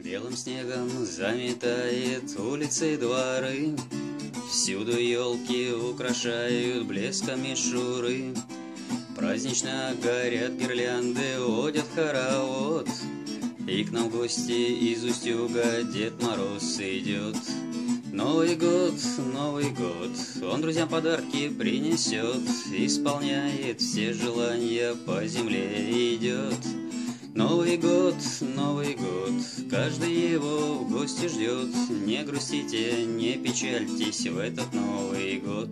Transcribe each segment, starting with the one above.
Белым снегом заметает улицы и дворы, всюду елки украшают блеском мишуры. Празднично горят гирлянды, водят хоровод, и к нам в гости из Устюга Дед Мороз идет. Новый год, он друзьям подарки принесет, исполняет все желания, по земле идет. Новый год, каждый его в гости ждет. Не грустите, не печальтесь в этот Новый год.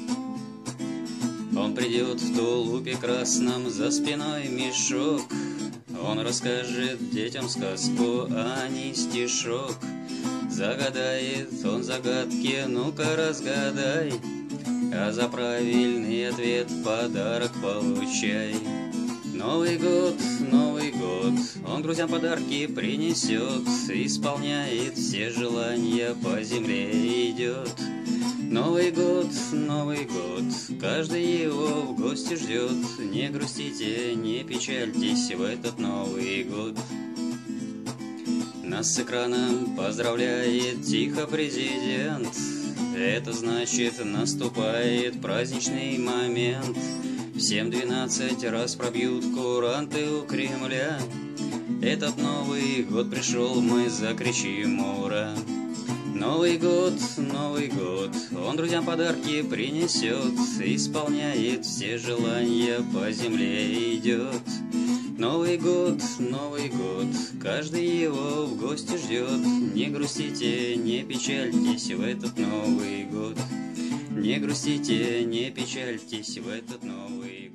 Он придет в тулупе красном, за спиной мешок. Он расскажет детям сказку, а не стишок. Загадает он загадки, ну-ка разгадай, а за правильный ответ подарок получай. Новый год, он друзьям подарки принесет, исполняет все желания, по земле идет. Новый год, каждый его в гости ждет. Не грустите, не печальтесь в этот Новый год. Нас с экрана поздравляет тихо президент. Это значит, наступает праздничный момент. Всем 12 раз пробьют куранты у Кремля. Этот Новый год пришел, мы закричим ура. Новый год, он друзьям подарки принесет, исполняет все желания, по земле идет. Новый год, каждый его в гости ждет. Не грустите, не печальтесь в этот Новый год. Не грустите, не печальтесь в этот Новый год.